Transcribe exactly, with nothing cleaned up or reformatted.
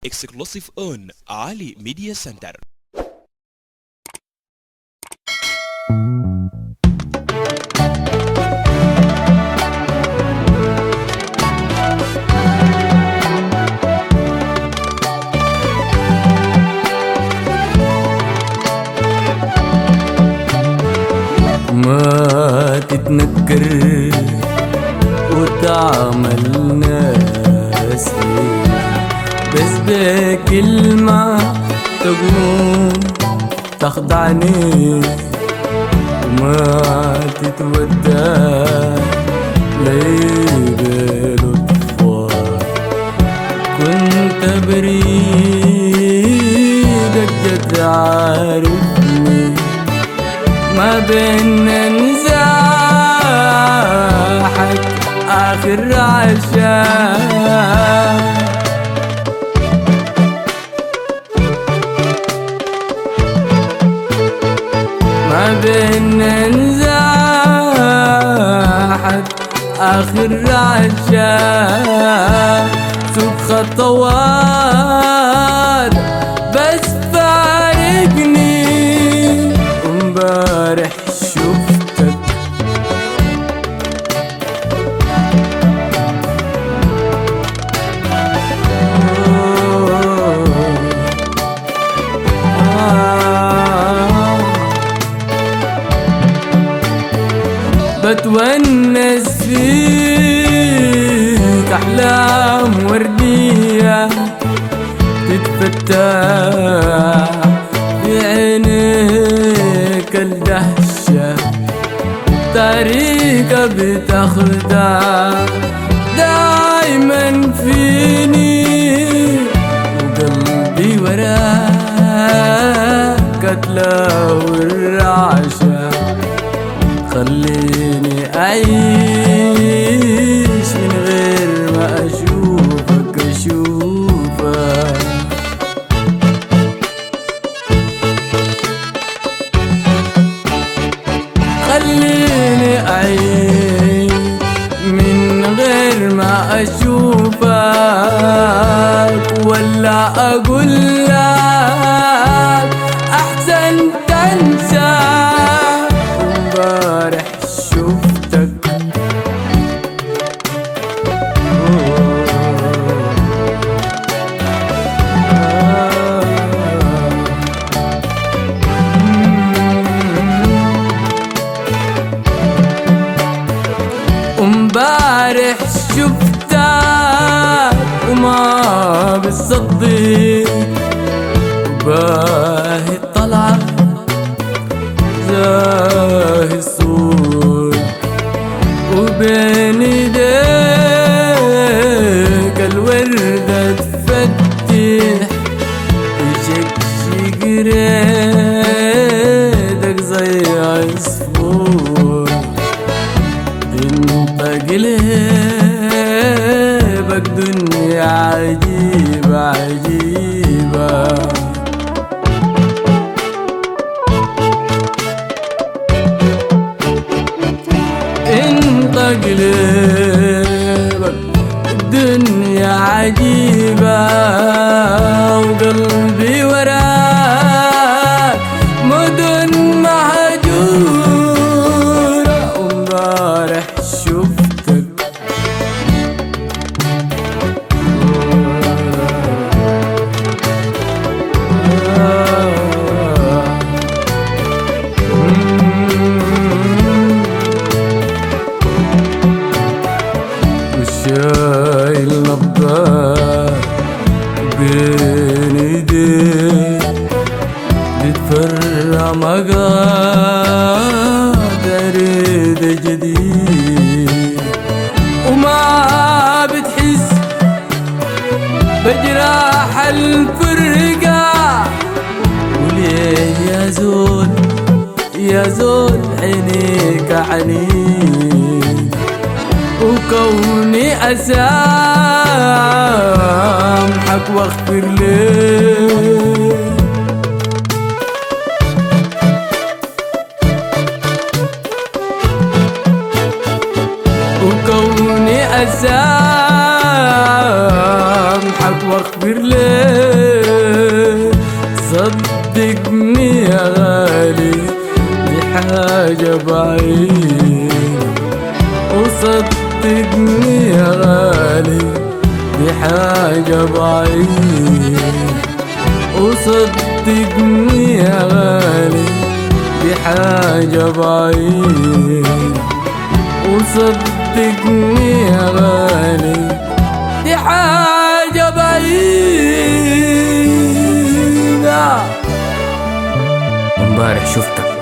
exclusive on Ali Media Center. ما تتنكر وتعمل ناسي بس بكلمة تقوم تخدعني وما تتودع لي بلطفك كنت بريدك جد عارفني ما بينا نزاحك آخر عشاء ما بينا نزاحك آخر عشاء سوق خطوات بس فارقني ومبارح شفتك بتونس فيك أحلام وردية تتفتح في عينيك الدهشة طريقة بتاخدها دايما فيني وقلبي وراك أتلاو الرعشة خليني أعيش من غير ما أشوفك أشوفك خليني أعيش من غير ما أشوفك ولا أقول لك أحسن تنسى ومبارح شفتك ومبارح شفتك وما بتصدق وباهي الطلعة زاهي الصور وبين ايديك الوردة تفتح وشكشك ريدك زي عصفور انت قلبك دنيا عجيبة عجيبة انت قلبك الدنيا عجيبة وقلبي وراك مدن مهجورة ومبارح شفتك شايل نبضات بين ايديك بتفرع مقادر جديد وما بتحس بجراح الفرقة وليه يا زول يا زول عينيك عنيد وكوني أسامحك واغفر ليه وكوني أسامحك واغفر ليه حاجة بعيدة، وصدقني يا غالي دي حاجة بعيدة، وصدقني يا غالي دي حاجة بعيدة، وصدقني يا غالي دي حاجة بعيدة. امبارح شفتك